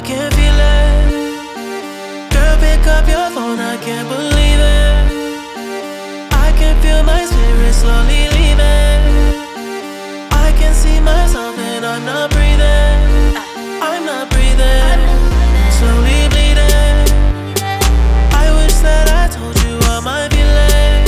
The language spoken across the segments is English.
can feel it. Girl, pick up your phone, I can't believe it. I can feel my spirit slowly leaving. I can see myself and I'm not breathing. I'm not breathing, slowly bleeding. I wish that I told you all my feelings.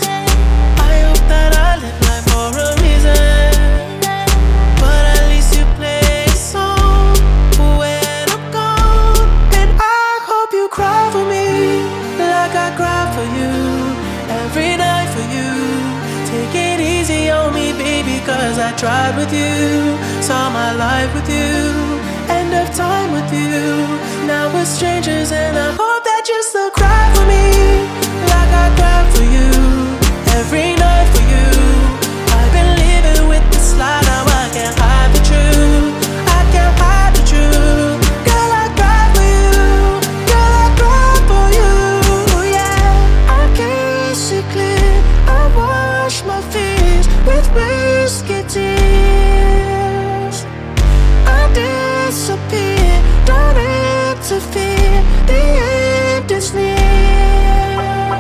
I hope that I live life for a reason. But at least you play a song when I'm gone. And I hope you cry for me like I cry for you every night for you. Take it easy on me, baby, cause I tried with you. Saw my life with you, end of time with you. Now we're strangers and I hope that you still cry for me like I cry for you every night for you. I've been living with this lie, now I can't hide the truth. I can't hide the truth. Girl, I cry for you. Girl, I cry for you. Yeah, I can't see clear. I wash my fears with whiskey tears. I disappear, don't interfere. The end is near.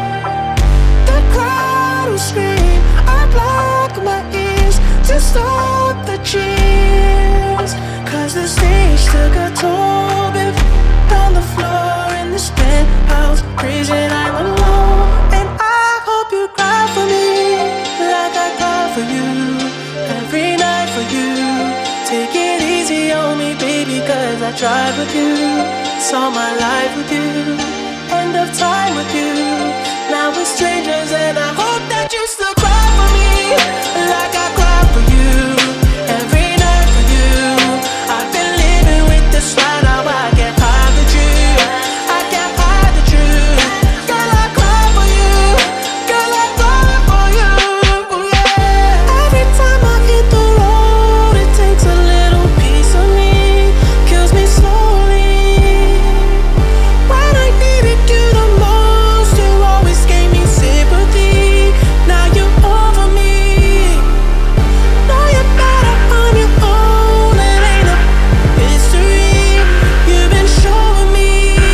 The crowd will scream. I block my ears to stop the cheers. Cause the stage took a toll. Been on the floor in this penthouse, crazy I'm alone. And I hope you cry for me like I cry for you every night for you. Take it easy on me, baby, cause I tried with you. Saw my life with you, end of time with you. Now we're strangers and I hope that you still cry for me like I cry for you every night for you. I've been living with this lie, now I can't hide the truth. I can't hide the truth. Girl, I cry for you. Girl, I cry for you. Yeah. Every time I hit the road, it takes a little piece of me, kills me slowly. When I needed you the most, you always gave me sympathy. Now you're over me. Know you're better on your own. It ain't a mystery. You've been showing me.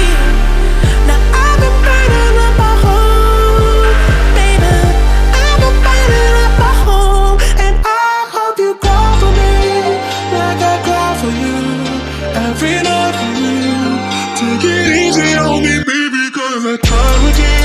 Now I've been burning up my home, baby. I've been burning up my home. And I hope you cry for me like I cry for you every night for you. Take it easy on me, baby, cause I tried with you.